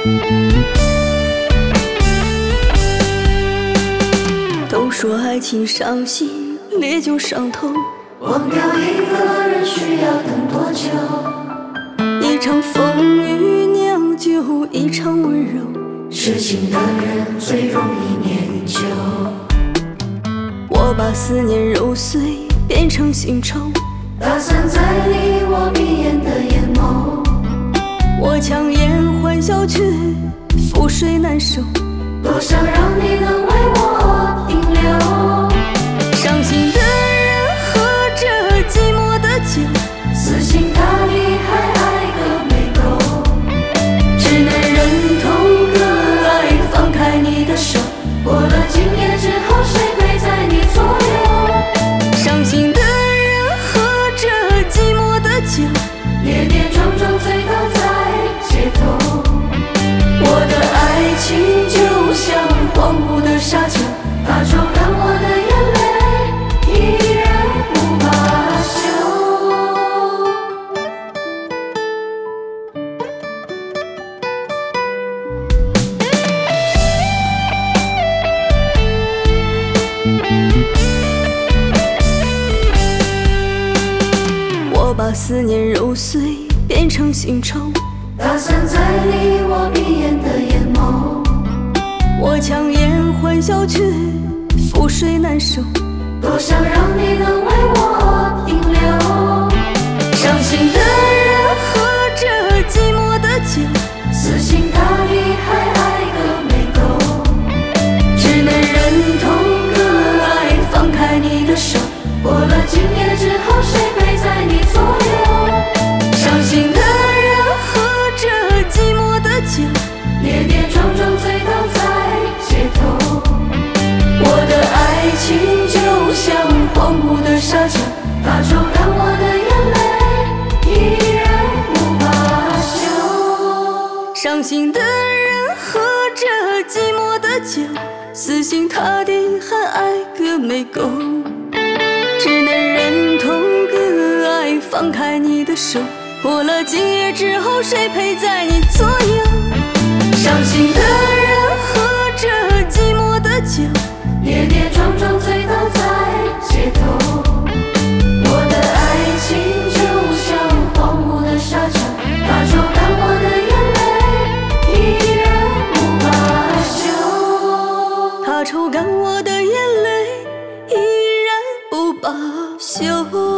都说爱情伤心，烈酒伤头。 忘掉一个人需要等多久？ 一场风雨酿就一场温柔。 痴情的人最容易念旧。 我把思念揉碎，变成新愁。 打散在离我鼻眼的眼眸。 我强颜欢笑，却覆水难收。 多想让你能为我停留。 伤心的人喝着寂寞的酒， 死心塌地还爱个没够。只能忍痛割爱，放开你的手。过了今夜之后，谁陪在你左右？ 伤心的人喝着寂寞的酒， 跌跌撞撞醉倒在街头。我的爱情就像荒芜的沙丘，它抽干我的眼泪，依然不罢休。 我把思念揉碎，变成新愁。 打散在离我鼻眼的眼眸。 我强颜欢笑，却覆水难收。 多想让你能为我停留。 伤心的人喝着寂寞的酒， 死心塌地还爱个没够。只能忍痛割爱，放开你的手。过了今夜之后，谁陪在你左右？ 伤心的人喝着寂寞的酒， 跌跌撞撞醉倒在街头。我的爱情就像荒芜的沙丘，它抽干我的眼泪，依然不罢休。 伤心的人喝着寂寞的酒，死心塌地还爱个没够。只能忍痛割爱，放开你的手。过了今夜之后，谁陪在你左右？伤心的人喝着寂寞的酒， 跌跌撞撞醉倒在街头。我的爱情就像荒芜的沙丘，它抽干我的眼泪，依然不罢休。 它抽干我的眼泪，依然不罢休。